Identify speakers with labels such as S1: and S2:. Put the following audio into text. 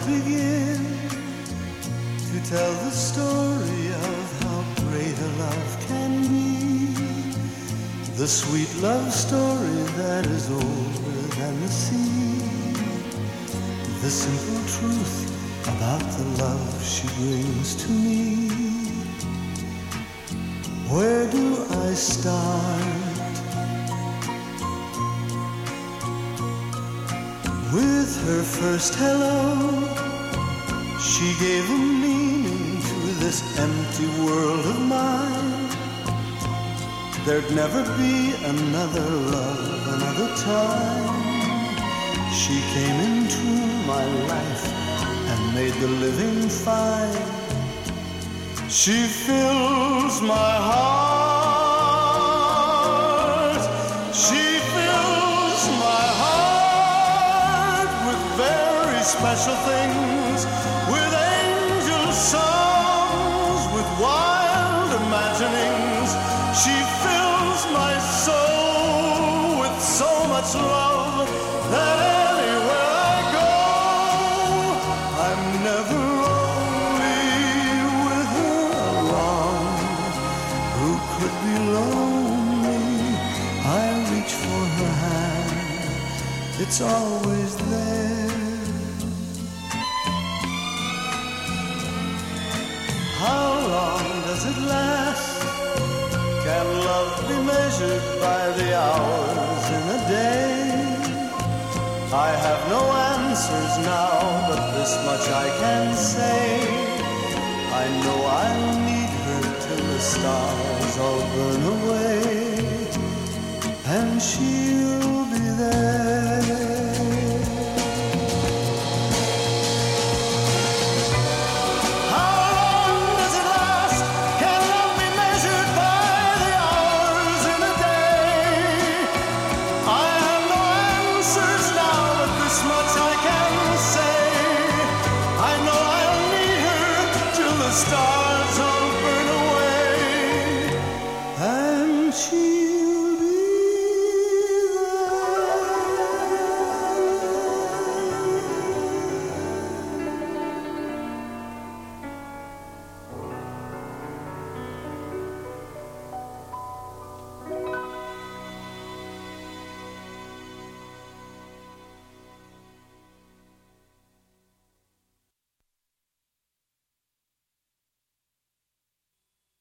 S1: begin to tell the story of how great a love can be? The sweet love story that is older than the sea. The simple truth about the love she brings to me. Where do I start? With her first hello, she gave a meaning to this empty world of mine. There'd never be another love, another time. She came into my life and made the living fine. She fills my heart. She fills my heart with very special things, with angel songs, with wild imaginings. She fills my soul with so much love that anywhere I go, I'm never lonely with her around. Who could be lonely? I reach for her hand, it's always there. How long does it last? Can love be measured by the hours in a day? I have no answers now, but this much I can say. I know I'll need her till the stars all burn away, and she'll be there. Stars all burn away, and she